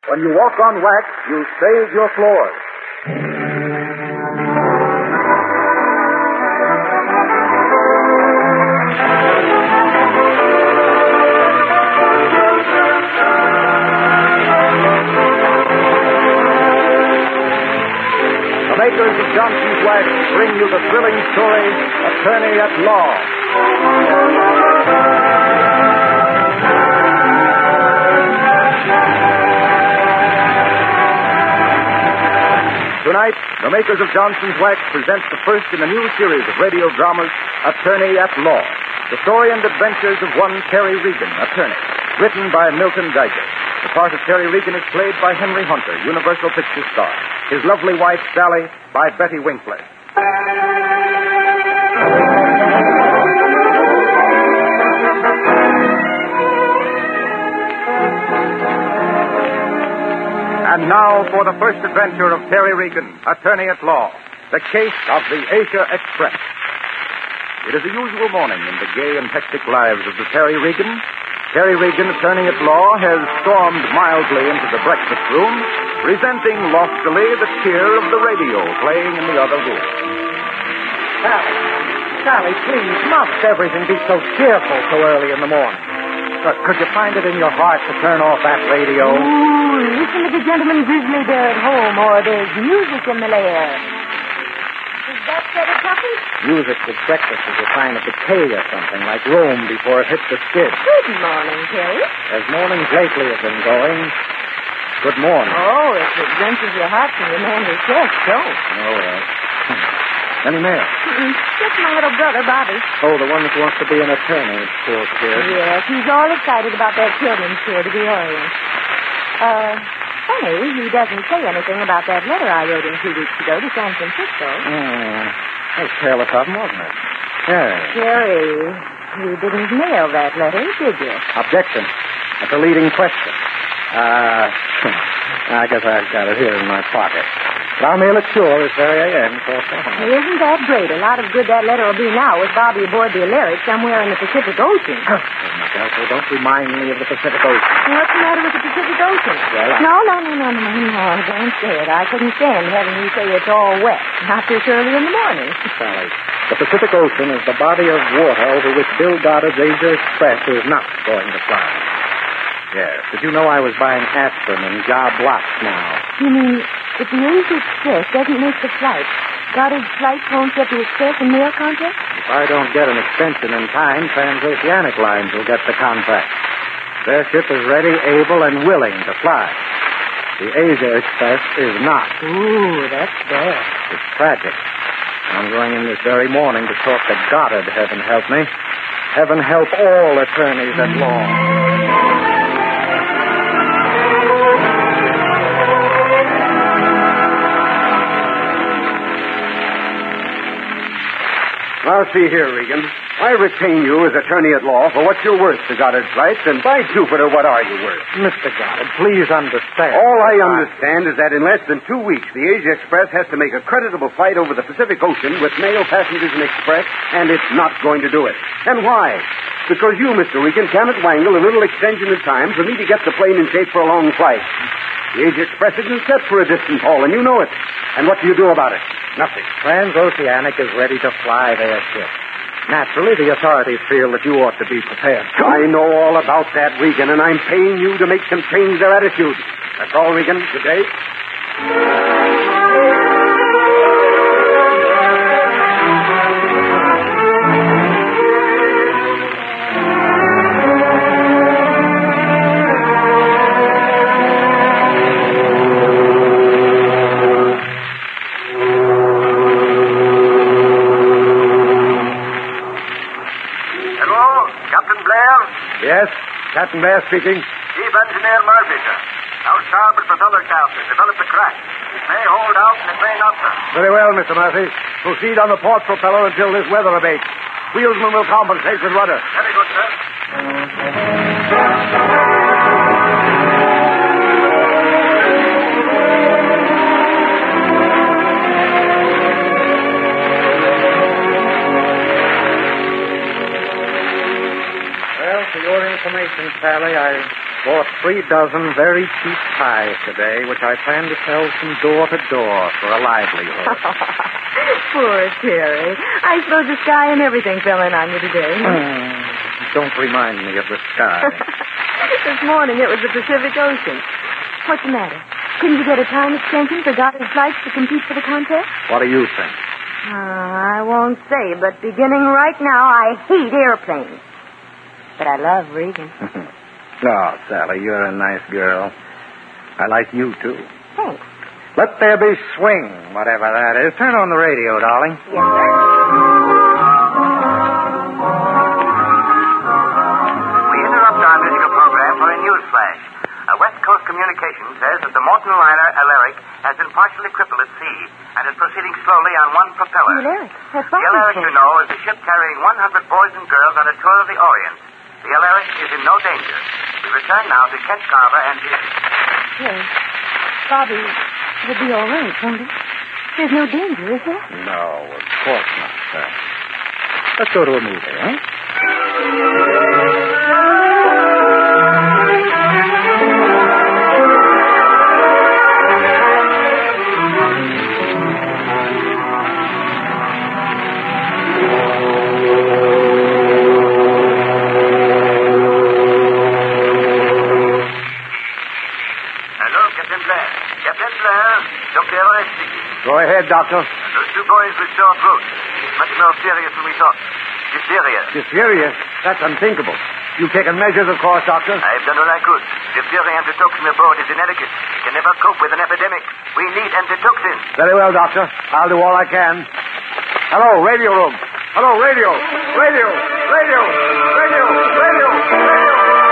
When you walk on wax, you save your floors. The makers of Johnson's Wax bring you the thrilling story, Attorney at Law. Tonight, the makers of Johnson's Wax present the first in a new series of radio dramas, Attorney at Law. The story and adventures of one Terry Regan, attorney, written by Milton Geiger. The part of Terry Regan is played by Henry Hunter, Universal Pictures star. His lovely wife, Sally, by Betty Winkler. And now for the first adventure of Terry Regan, attorney at law. The case of the Asia Express. It is a usual morning in the gay and hectic lives of the Terry Regan. Terry Regan, attorney at law, has stormed mildly into the breakfast room, presenting loftily the cheer of the radio playing in the other room. Sally, please, must everything be so cheerful so early in the morning? Could you find it in your heart to turn off that radio? Ooh, listen to the gentleman grizzly bear at home, or there's music in the lair. Is that better, Tuffy? Music with breakfast is a sign of decay or something, like Rome before it hits the skid. Good morning, Terry. As mornings lately have been going, good morning. Oh, if it wrenches your heart from your manly chest, don't. Oh, well. Any mail? Just my little brother, Bobby. Oh, the one that wants to be an attorney, poor kid. Yes, he's all excited about that children's tour to the Orient. Funny, he doesn't say anything about that letter I wrote him 2 weeks ago to San Francisco. That was careless of him, wasn't it? Yes. Terry, you didn't mail that letter, did you? Objection. That's a leading question. I guess I've got it here in my pocket. But I'll mail it sure this very AM, Isn't that great? A lot of good that letter will be now with Bobby aboard the Alaric somewhere in the Pacific Ocean. Oh, my God, so don't remind me of the Pacific Ocean. What's the matter with the Pacific Ocean? Well, No, don't say it. I couldn't stand having you say it's all wet. Not this early in the morning. Sally, the Pacific Ocean is the body of water over which Bill Goddard's Asia Express is not going to fly. Yes. Did you know I was buying aspirin and job lots now? You mean, if the Asia Express doesn't make the flight, Goddard's flight won't get the express and mail contract? If I don't get an extension in time, Transoceanic Lines will get the contract. Their ship is ready, able, and willing to fly. The Asia Express is not. Ooh, that's bad. It's tragic. I'm going in this very morning to talk to Goddard, heaven help me. Heaven help all attorneys at law. Now, see here, Regan. I retain you as attorney at law for what you're worth to Goddard Flights, and by Jupiter, what are you worth? Mr. Goddard, please understand. All I understand is that in less than 2 weeks, the Asia Express has to make a creditable flight over the Pacific Ocean with mail, passengers, and express, and it's not going to do it. And why? Because you, Mr. Regan, cannot wangle a little extension of time for me to get the plane in shape for a long flight. The Asia Express isn't set for a distant haul, and you know it. And what do you do about it? Nothing. Transoceanic is ready to fly their ship. Naturally, the authorities feel that you ought to be prepared. I know all about that, Regan, and I'm paying you to make them change their attitude. That's all, Regan. Good day. Yes, Captain Blair speaking. Chief Engineer Murphy, sir. Now starboard propeller cap has developed a crack. It may hold out and it may not, sir. Very well, Mr. Murphy. Proceed on the port propeller until this weather abates. Wheelsman will compensate with rudder. Very good, sir. Well, for your information, Sally, I Bought 3 dozen very cheap pies today, which I plan to sell from door to door for a livelihood. Poor Terry. I suppose the sky and everything fell in on you today. Don't remind me of the sky. This morning it was the Pacific Ocean. What's the matter? Couldn't you get a time extension for Goddard flights to compete for the contest? What do you think? I won't say, but beginning right now, I hate airplanes. But I love Regan. Oh, Sally, you're a nice girl. I like you, too. Thanks. Let there be swing, whatever that is. Turn on the radio, darling. Yes, sir. We interrupt our musical program for a news flash. West Coast Communications says that the Morton liner Alaric has been partially crippled at sea and is proceeding slowly on one propeller. Alaric? That's The Alaric, you know, is a ship carrying 100 boys and girls on a tour of the Orient. The Alaric is in no danger. We return now to Kent Carver and his... Yes. Bobby, it'll be all right, won't it? There's no danger, is there? No, of course not, sir. Let's go to a movie, huh? Go ahead, Doctor. Those 2 boys with sore throats. Much more serious than we thought. Diphtheria. Diphtheria? That's unthinkable. You've taken measures, of course, Doctor. I've done what I could. Diphtheria antitoxin report is inadequate. It can never cope with an epidemic. We need antitoxin. Very well, Doctor. I'll do all I can. Hello, radio room. Hello, radio. Radio. Radio. Radio. Radio. Radio.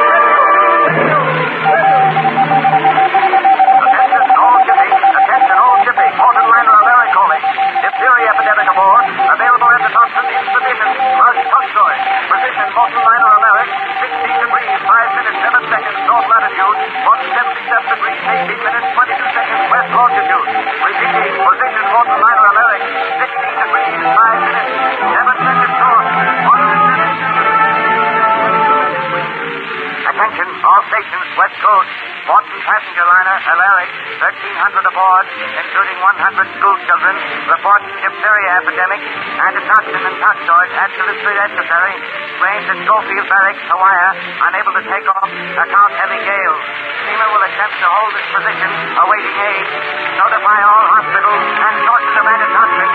Attention all shipping. Morton liner Alaric calling. Diphtheria epidemic aboard. Available antitoxin insufficient. Rush topsoil. Position Morton liner Alaric. 16 degrees, 5 minutes, 7 seconds. North latitude. 177 degrees, 18 minutes, 22 seconds. West longitude. Repeating. Position Morton liner Alaric. 16 degrees, 5 minutes, 7 seconds north. 177 Attention, all stations, West Coast. Morton passenger liner Alaric, 1,300 aboard, including 100 school children, reports diphtheria epidemic, antitoxin and toxoid absolutely necessary. Range at Schofield Barracks, Hawaii, unable to take off, account heavy gales. Steamer will attempt to hold its position, awaiting aid. Notify all hospitals and sources of antitoxin.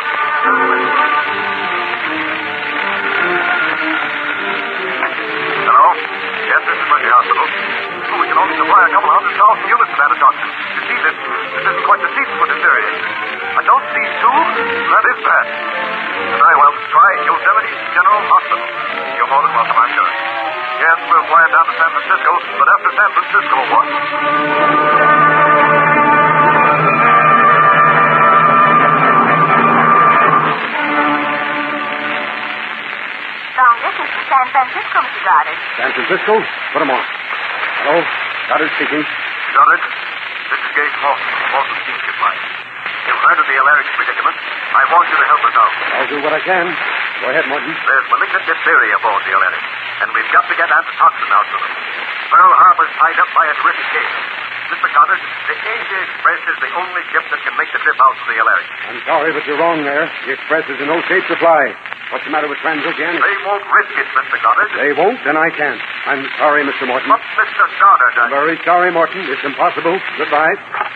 Hello? Yes, this is Mercy Hospital. We can only supply a couple 100,000 units of antitoxin. You see, this isn't quite the season for diphtheria. A dose of these 2, that is bad. Very well. Try Yosemite General Hospital. You're more than welcome, I'm sure. Yes, we'll fly it down to San Francisco, but after San Francisco, what? This is San Francisco, Mr. Goddard. San Francisco? Put him on. Hello? Goddard speaking. Goddard, this is Gage Morton, Morton Steamship Line. You've heard of the Alaric's predicament. I want you to help us out. I'll do what I can. Go ahead, Morton. There's malignant diphtheria aboard the Alaric, and we've got to get antitoxin out to them. Pearl Harbor's tied up by a terrific case. Mr. Goddard, the Asia Express is the only ship that can make the trip out to the Alaric. I'm sorry, but you're wrong there. The Express is in no shape to fly. What's the matter with Transoceanic? They won't risk it, Mr. Goddard. They won't, then I can't. I'm sorry, Mr. Morton. But, Mr. Goddard, I'm very sorry, Morton. It's impossible. Goodbye.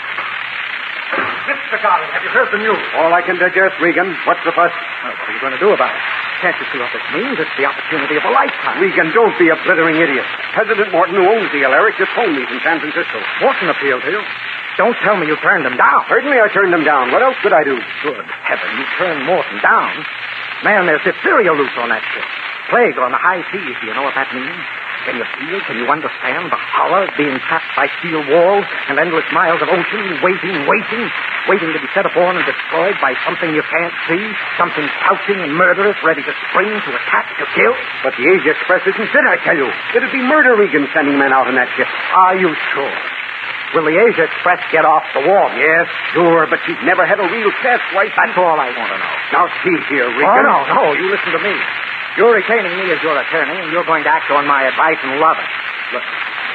Mr. Goddard, have you heard the news? All I can digest, Regan. What's the fuss? Well, what are you going to do about it? Can't you see what this means? It's the opportunity of a lifetime. Regan, don't be a blithering idiot. President Morton, who owns the Alaric, just phoned me from San Francisco. Morton appealed to you. Don't tell me you turned him down. Certainly I turned him down. What else could I do? Good heaven, you turned Morton down. Man, there's diphtheria loose on that ship. Plague on the high seas. Do you know what that means? Can you feel, can you understand the horror of being trapped by steel walls and endless miles of ocean, waiting to be set upon and destroyed by something you can't see, something crouching and murderous, ready to spring, to attack, to kill? But the Asia Express isn't fit, I tell you. It'd be murder, Regan, sending men out on that ship. Are you sure? Will the Asia Express get off the wall? Yes, sure, but she's never had a real test. Why? That's all I want to know. Now, see here, Regan. Oh, no, you listen to me. You're retaining me as your attorney, and you're going to act on my advice and love it. Look,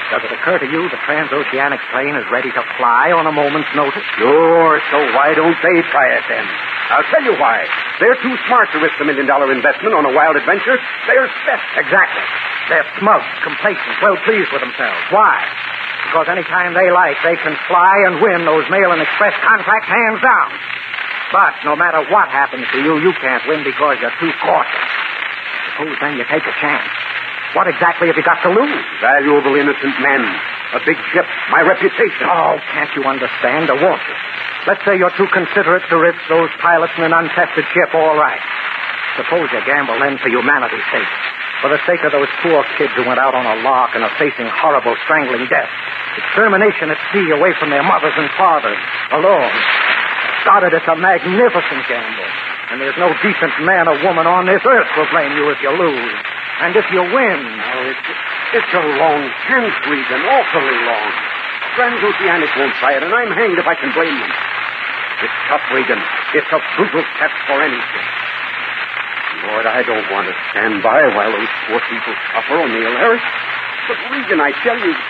Does it occur to you the transoceanic plane is ready to fly on a moment's notice? Sure, so why don't they try it then? I'll tell you why. They're too smart to risk $1 million investment on a wild adventure. They're set. Exactly. They're smug, complacent, well pleased with themselves. Why? Because any time they like, they can fly and win those mail and express contracts hands down. But no matter what happens to you, you can't win because you're too cautious. Suppose then you take a chance. What exactly have you got to lose? Valuable innocent men. A big ship. My reputation. Oh, can't you understand, or won't you? Let's say you're too considerate to risk those pilots in an untested ship, all right. Suppose you gamble then for humanity's sake. For the sake of those poor kids who went out on a lark and are facing horrible, strangling death. Extermination at sea, away from their mothers and fathers. Alone. Goddard, it's a magnificent gamble. And there's no decent man or woman on this earth will blame you if you lose. And if you win... Oh, it's a long chance, Regan. Awfully long. Transoceanic won't try it, and I'm hanged if I can blame them. It's tough, Regan. It's a brutal test for any ship. Lord, I don't want to stand by while those poor people suffer on the Alaric. But, Regan, I tell you,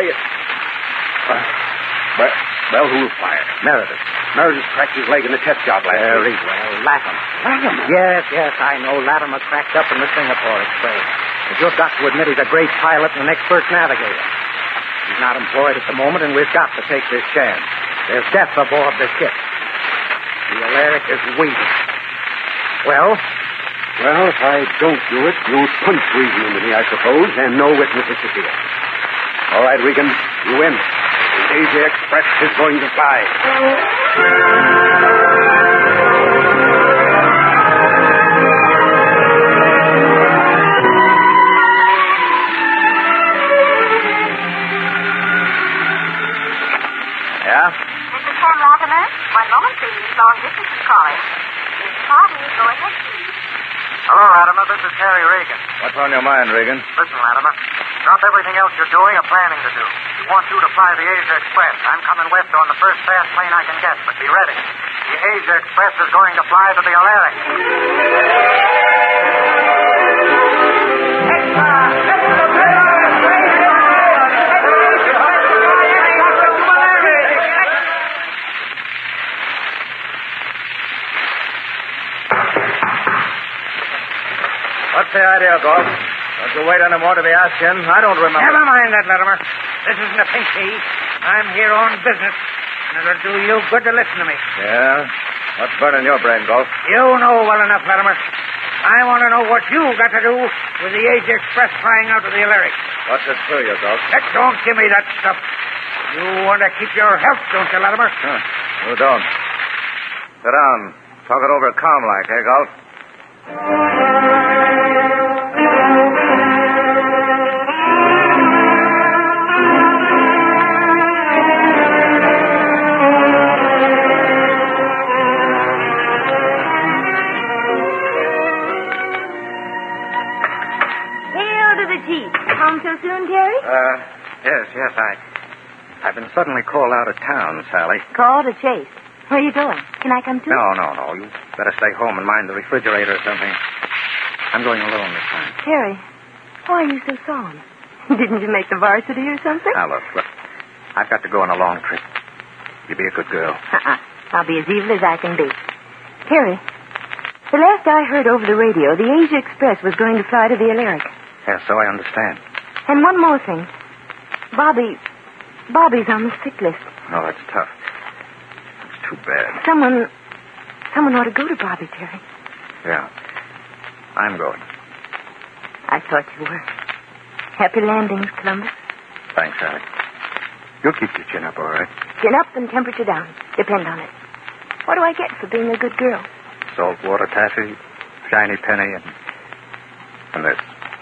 well, who'll fire? Meredith. Meredith cracked his leg in the test job last Very week. well. Latimer. Latimer? Yes, I know. Latimer cracked up in the Singapore Express. But you've got to admit he's a great pilot and an expert navigator. He's not employed at the moment, and we've got to take this chance. There's death aboard the ship. The Alaric is waiting. Well, if I don't do it, you'll punch Regan into me, I suppose, and no witnesses to see it. All right, Regan, you win. The Asia Express is going to fly. yeah? This is Sam Latimer. One moment, please. Long distance is calling. This party, go ahead, please. Hello, Latimer. This is Terry Regan. What's on your mind, Regan? Listen, Latimer. Drop everything else you're doing or planning to do. We want you to fly the Asia Express. I'm coming west on the first fast plane I can get, but be ready. The Asia Express is going to fly to the Alaric. What's the idea, Galt? Don't you wait any more to be asked in? I don't remember. Never mind that, Latimer. This isn't a pink tea. I'm here on business, and it'll do you good to listen to me. Yeah? What's burning your brain, Galt? You know well enough, Latimer. I want to know what you got to do with the Asia Express flying out to the Alaric. What's it to you, Galt? Don't give me that stuff. You want to keep your health, don't you, Latimer? Huh. You don't. Sit down. Talk it over calm-like, eh, Galt? Home so soon, Terry? Yes, I've been suddenly called out of town, Sally. Called or chased? Where are you going? Can I come too? No. You better stay home and mind the refrigerator or something. I'm going alone this time. Terry, why are you so solemn? Didn't you make the varsity or something? Now, look. I've got to go on a long trip. You be a good girl. I'll be as evil as I can be. Terry, the last I heard over the radio, the Asia Express was going to fly to the Alaric. Yes, so I understand. And one more thing. Bobby's on the sick list. Oh, that's tough. That's too bad. Someone ought to go to Bobby, Terry. Yeah. I'm going. I thought you were. Happy landings, Columbus. Thanks, Sally. You'll keep your chin up, all right? Chin up and temperature down. Depend on it. What do I get for being a good girl? Saltwater taffy, shiny penny, and this.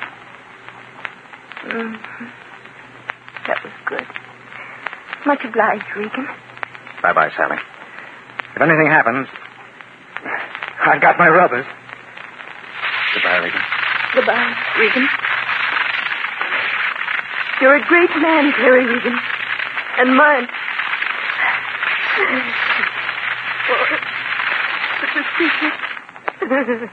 Mm-hmm. That was good. Much obliged, Regan. Bye-bye, Sally. If anything happens, I've got my rubbers. Goodbye, Regan. Goodbye, Regan. You're a great man, Terry Regan. And mine.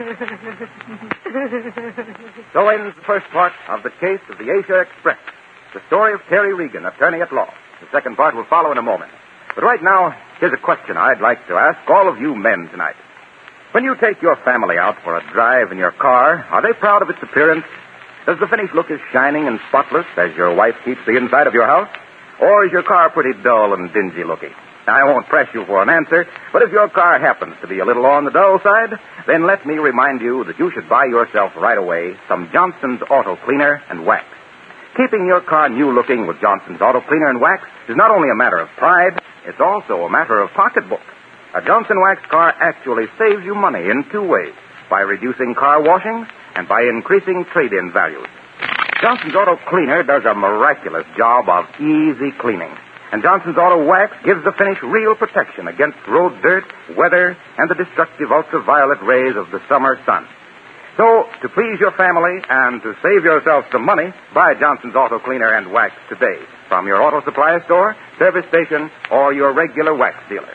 So ends the first part of The Case of the Asia Express, the story of Terry Regan, attorney at law. The second part will follow in a moment. But right now, here's a question I'd like to ask all of you men tonight. When you take your family out for a drive in your car, are they proud of its appearance? Does the finish look as shining and spotless as your wife keeps the inside of your house? Or is your car pretty dull and dingy looking? I won't press you for an answer, but if your car happens to be a little on the dull side, then let me remind you that you should buy yourself right away some Johnson's Auto Cleaner and Wax. Keeping your car new looking with Johnson's Auto Cleaner and Wax is not only a matter of pride, it's also a matter of pocketbook. A Johnson Wax car actually saves you money in two ways, by reducing car washings and by increasing trade-in values. Johnson's Auto Cleaner does a miraculous job of easy cleaning. And Johnson's Auto Wax gives the finish real protection against road dirt, weather, and the destructive ultraviolet rays of the summer sun. So, to please your family and to save yourself some money, buy Johnson's Auto Cleaner and Wax today from your auto supply store, service station, or your regular wax dealer.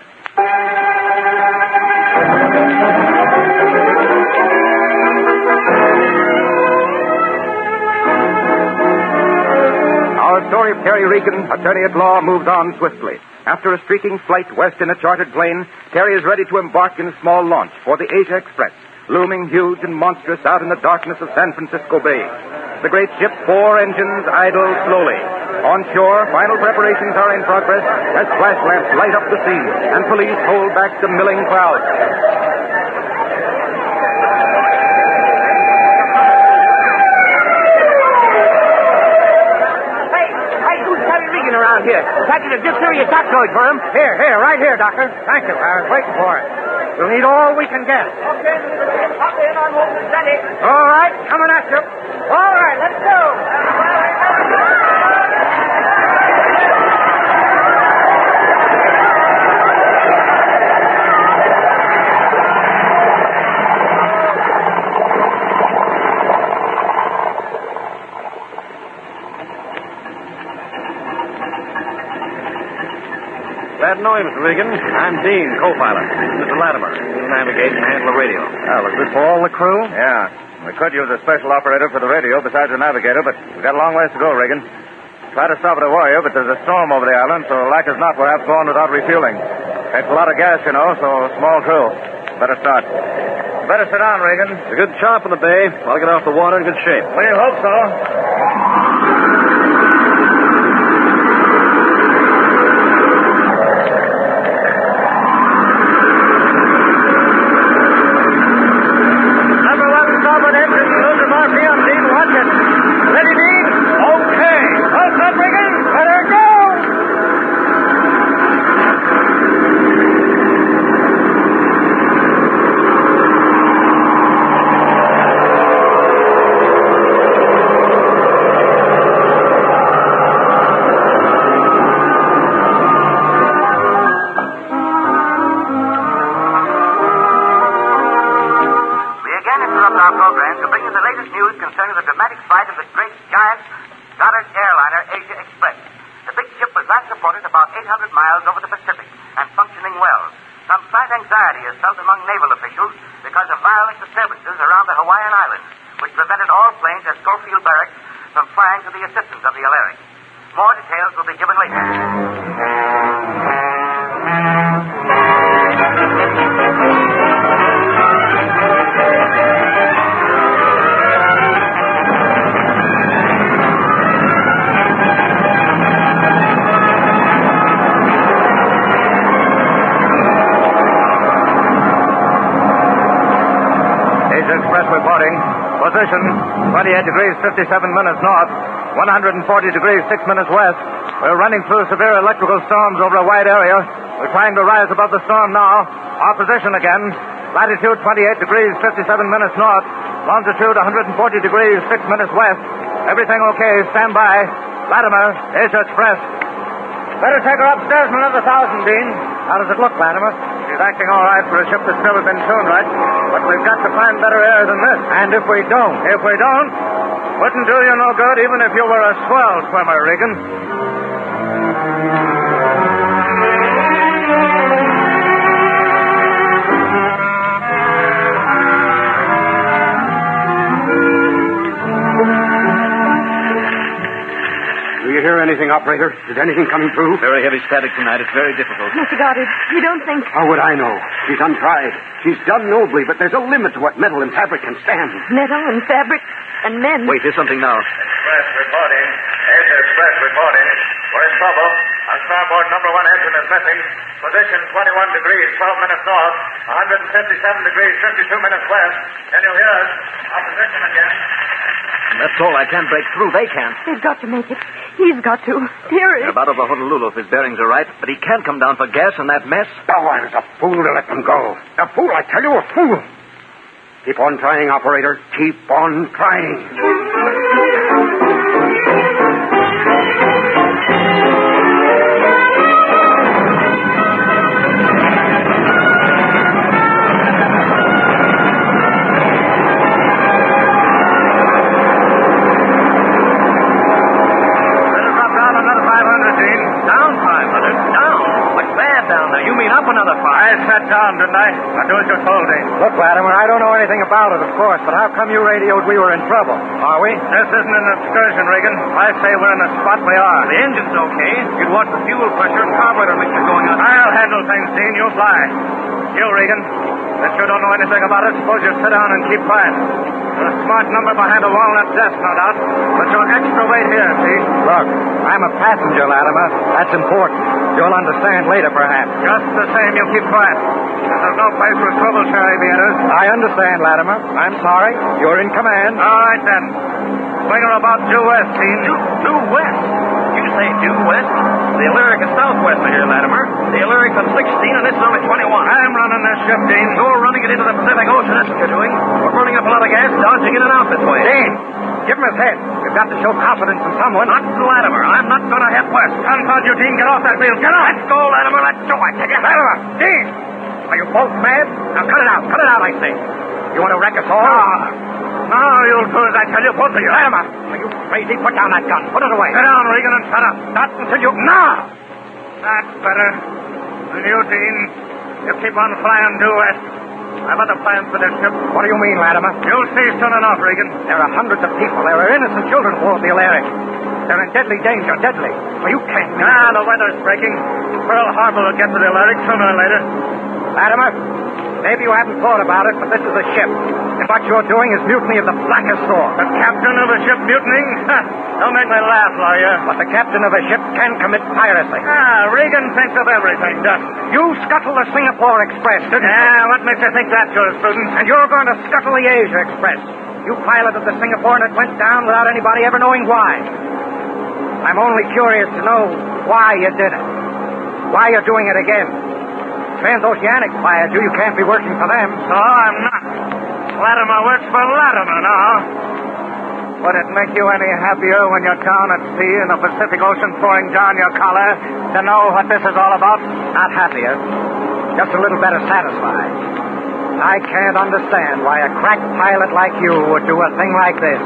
Our story of Terry Regan, attorney at law, moves on swiftly. After a streaking flight west in a chartered plane, Terry is ready to embark in a small launch for the Asia Express, looming huge and monstrous out in the darkness of San Francisco Bay. The great ship's 4 engines idle slowly. On shore, final preparations are in progress as flash lamps light up the scene and police hold back the milling crowd. Here. Package of diphtheria toxoid for him. Here, right here, Doctor. Thank you. I was waiting for it. We'll need all we can get. Okay, hop in. I'm almost ready. All right, coming at you. All right, let's go. Glad to know you, Mr. Regan. I'm Dean, co-pilot. Mr. Latimer. He'll navigate and handle the radio. Was this for all the crew? Yeah. We could use a special operator for the radio besides the navigator, but we've got a long ways to go, Regan. Try to stop it at Warrior, but there's a storm over the island, so like as not, we'll have to go on without refueling. Takes a lot of gas, you know, so small crew. Better start. Better sit down, Regan. It's a good chop in the bay. I'll get off the water in good shape. We hope so. Position, 28 degrees 57 minutes north, 140 degrees 6 minutes west. We're running through severe electrical storms over a wide area. We're trying to rise above the storm now. Our position again, latitude 28 degrees 57 minutes north, longitude 140 degrees 6 minutes west. Everything okay, stand by. Latimer, Asia Express. Better take her upstairs from another 1,000, Dean. How does it look, Latimer? She's acting all right for a ship that's never been tuned right, but we've got to find better air than this. And if we don't? If we don't, wouldn't do you no good even if you were a swell swimmer, Regan. Do operator? Is anything coming through? Very heavy static tonight. It's very difficult. Mr. Goddard, you don't think... How would I know? She's untried. She's done nobly, but there's a limit to what metal and fabric can stand. Metal and fabric and men... Wait, here's something now. Express reporting. Asia Express reporting. We're in trouble. Our starboard number 1 engine is missing. Position 21 degrees, 12 minutes north. 157 degrees, 52 minutes west. Can you hear us? Our position again. That's all. I can't break through. They can't. They've got to make it. He's got to. Here They're about over Honolulu if his bearings are right, but he can't come down for gas in that mess. Oh, I was a fool to let them go. A fool, I tell you, a fool. Keep on trying, operator. Keep on trying. Down, didn't I? I'll do as you're told, Dean. Look, Latimer, I don't know anything about it, of course, but how come you radioed we were in trouble? Are we? This isn't an excursion, Regan. I say we're in the spot we are. The engine's okay. You'd watch the fuel pressure and carburetor mixture going on. I'll handle things, Dean. You fly. You, Regan, since you don't know anything about it, suppose you sit down and keep quiet. You're a smart number behind a walnut desk, no doubt, but you're extra weight here, see? Look, I'm a passenger, Latimer. That's important. You'll understand later, perhaps. Just the same, you keep quiet. There's no place for trouble, Cherry Theaters. I understand, Latimer. I'm sorry. You're in command. All right, then. Swing her about due west, Dean. Due west? You say due west? The Alaric is southwest of here, Latimer. The Alaric's on 16, and this is only 21. I'm running this ship, Dean. You're running it into the Pacific Ocean. That's what you're doing. We're burning up a lot of gas, dodging in and out this way. Dean, give him his head. We've got to show confidence in someone. Not Latimer. I'm not going to head west. Confound you, Dean. Get off that wheel. Get off. Let's go, Latimer. Let's go. I tell you. Latimer! Dean! Are you both mad? Now cut it out. Cut it out, I say. You want to wreck us all? No, you'll do as I tell you, both of you. Latimer! Are you crazy? Put down that gun. Put it away. Sit down, Regan, and shut up. Not until you... Now! That's better. And you, Dean, you keep on flying due west. I've other plans for this ship. What do you mean, Latimer? You'll see soon enough, Regan. There are hundreds of people. There are innocent children aboard the Alaric. They're in deadly danger. Deadly. Well, you can't... The weather's breaking. Pearl Harbor will get to the Alaric sooner or later. Latimer, maybe you haven't thought about it, but this is a ship. And what you're doing is mutiny of the blackest sort. The captain of a ship mutinying? Don't make me laugh, lawyer. But the captain of a ship can commit piracy. Regan thinks of everything, doesn't he? You scuttled the Singapore Express, didn't you? What makes you think that, jurisprudence? And you're going to scuttle the Asia Express. You piloted the Singapore and it went down without anybody ever knowing why. I'm only curious to know why you did it. Why you're doing it again. Transoceanic fired you. You can't be working for them. No, I'm not. Latimer works for Latimer now. Would it make you any happier when you're down at sea in the Pacific Ocean pouring down your collar to know what this is all about? Not happier. Just a little better satisfied. I can't understand why a crack pilot like you would do a thing like this.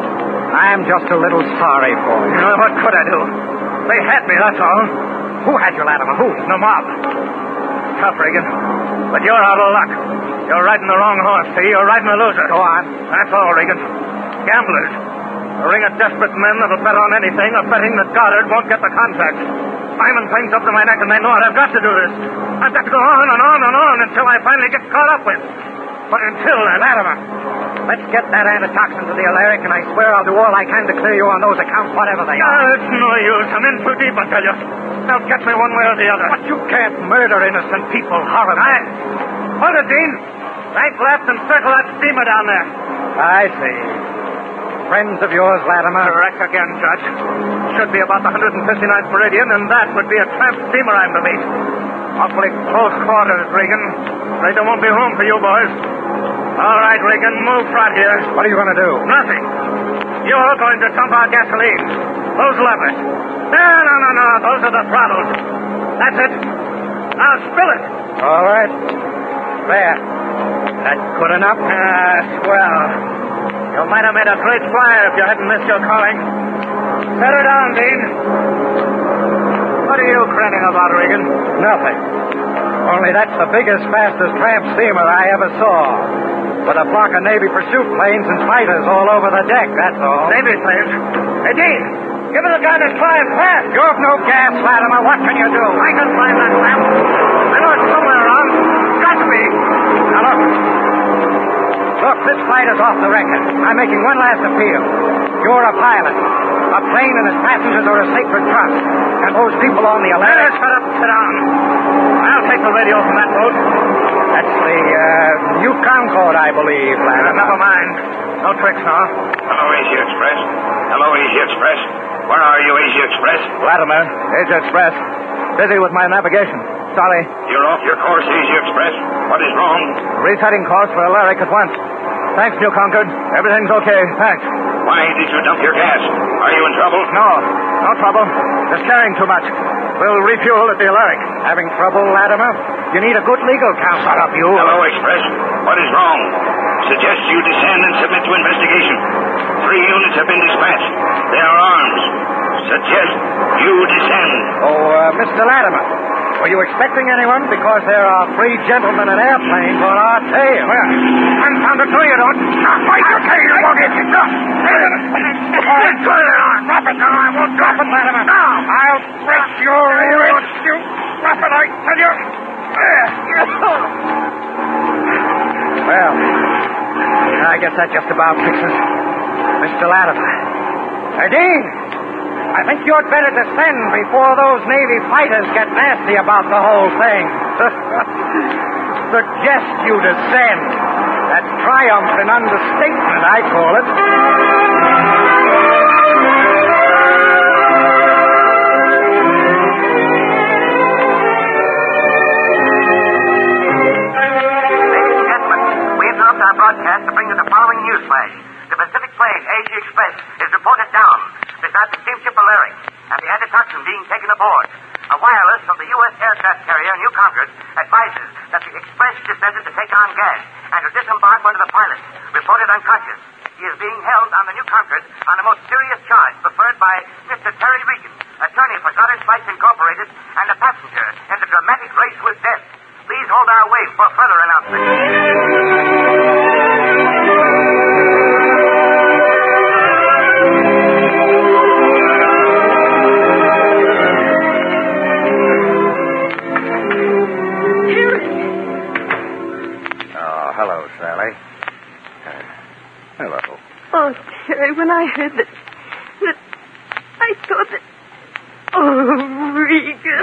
I'm just a little sorry for you. What could I do? They had me, that's all. Who had you, Latimer? Who? The mob. Tough, Regan. But you're out of luck. You're riding the wrong horse, see? You're riding a loser. Go on. That's all, Regan. Gamblers. A ring of desperate men that'll bet on anything or betting that Goddard won't get the contract. Diamond things up to my neck and they know it. I've got to do this. I've got to go on and on and on until I finally get caught up with. But until then... Latimer, let's get that antitoxin to the Alaric, and I swear I'll do all I can to clear you on those accounts, whatever they are. It's no use. I'm in too deep, I tell you. They'll catch me one way or the other. But you can't murder innocent people horribly. Hold it, Dean. Bank left and circle that steamer down there. I see. Friends of yours, Latimer? Correct again, Judge. Should be about the 159th meridian, and that would be a tramp steamer I'm to meet. Awfully close quarters, Regan. Afraid there won't be room for you boys. All right, Regan, move front here. What are you going to do? Nothing. You're going to dump our gasoline. Those levers. No. Those are the throttles. That's it. Now spill it. All right. There. That's good enough? Swell. You might have made a great flyer if you hadn't missed your calling. Set her down, Dean. What are you grinning about, Regan? Nothing. Only that's the biggest, fastest tramp steamer I ever saw. With a flock of Navy pursuit planes and fighters all over the deck, that's all. Navy planes? Hey, Dean, Give me the gun and climb fast. You've no gas, Latimer. What can you do? I can climb that lamp. I know it's somewhere around. Got to be. Now, look. Look, this flight is off the record. I'm making one last appeal. You're a pilot. A plane and its passengers are a sacred trust. And those people on the Atlantic... Shut up. Sit down. I'll take the radio from that boat. That's the, New Concord, I believe, Latimer. Never mind. No tricks, now. Hello, Asia Express. Hello, Asia Express. Where are you, Asia Express? Latimer, Asia Express. Busy with my navigation. Sorry. You're off your course, Asia Express. What is wrong? Resetting course for Alaric at once. Thanks, New Concord. Everything's okay. Thanks. Why did you dump your gas? Are you in trouble? No trouble. Just carrying too much. We'll refuel at the Alaric. Having trouble, Latimer? You need a good legal counsel. Shut up, you. Hello, Express. What is wrong? Suggest you descend and submit to investigation. 3 units have been dispatched. They are armed. Suggest you descend. Mr. Latimer, were you expecting anyone? Because there are 3 gentlemen in airplanes on our tail. Confound it, you don't. Why you tail? You won't hit you. Drop it now. I won't drop it, Latimer. Now. I'll break your ears. You drop it, I tell you. Well, I guess that just about fixes Mr. Latimer. Dean, I think you'd better descend before those Navy fighters get nasty about the whole thing. Suggest you descend. That's triumph in understatement, I call it. Our broadcast to bring you the following news flash. The Pacific plane, Asia Express, is reported down beside the steamship Alaric and the antitoxin being taken aboard. A wireless from the U.S. aircraft carrier New Concord advises that the Express descended to take on gas and to disembark one of the pilots, reported unconscious. He is being held on the New Concord on a most serious charge preferred by Mr. Terry Regan, attorney for Goddard Flights Incorporated, and a passenger in the dramatic race with death. Please hold our wave for further announcements. Hello, Sally. Hello. Oh, Terry, when I heard that I thought that... Oh, Regan.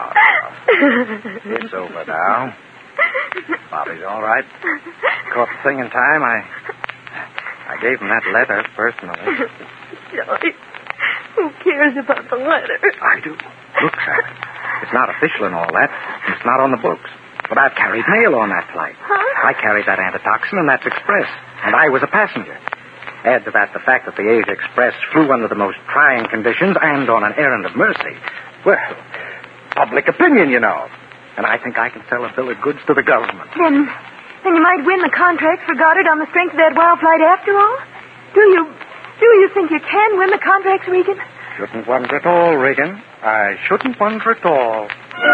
It's over now. Bobby's all right. Caught the thing in time. I gave him that letter personally. Johnny, who cares about the letter? I do. Look, Sally. It's not official and all that. It's not on the books. But I've carried mail on that flight. Huh? I carried that antitoxin, and that's Express. And I was a passenger. Add to that the fact that the Asia Express flew under the most trying conditions and on an errand of mercy. Well, public opinion, you know. And I think I can sell a bill of goods to the government. Then you might win the contract for Goddard on the strength of that wild flight after all? Do you think you can win the contracts, Regan? Shouldn't wonder at all, Regan. I shouldn't wonder at all.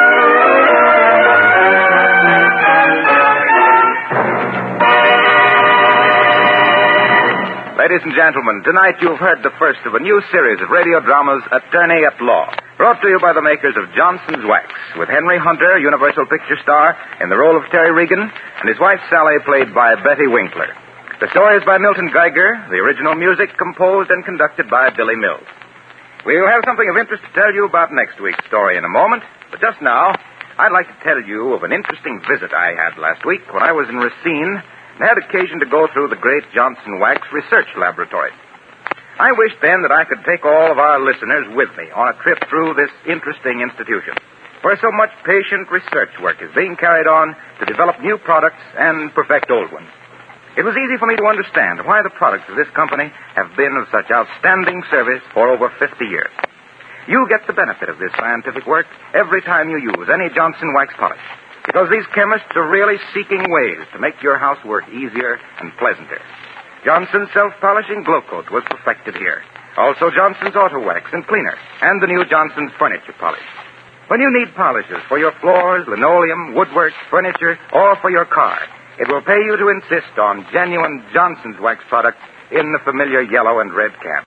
Ladies and gentlemen, tonight you've heard the first of a new series of radio dramas, Attorney at Law, brought to you by the makers of Johnson's Wax, with Henry Hunter, Universal Picture star, in the role of Terry Regan, and his wife Sally, played by Betty Winkler. The story is by Milton Geiger, the original music composed and conducted by Billy Mills. We'll have something of interest to tell you about next week's story in a moment, but just now, I'd like to tell you of an interesting visit I had last week when I was in Racine and had occasion to go through the great Johnson Wax Research Laboratory. I wished then that I could take all of our listeners with me on a trip through this interesting institution, where so much patient research work is being carried on to develop new products and perfect old ones. It was easy for me to understand why the products of this company have been of such outstanding service for over 50 years. You get the benefit of this scientific work every time you use any Johnson Wax product, because these chemists are really seeking ways to make your housework easier and pleasanter. Johnson's self-polishing glow coat was perfected here. Also Johnson's auto wax and cleaner, and the new Johnson's furniture polish. When you need polishes for your floors, linoleum, woodwork, furniture, or for your car, it will pay you to insist on genuine Johnson's Wax products in the familiar yellow and red can.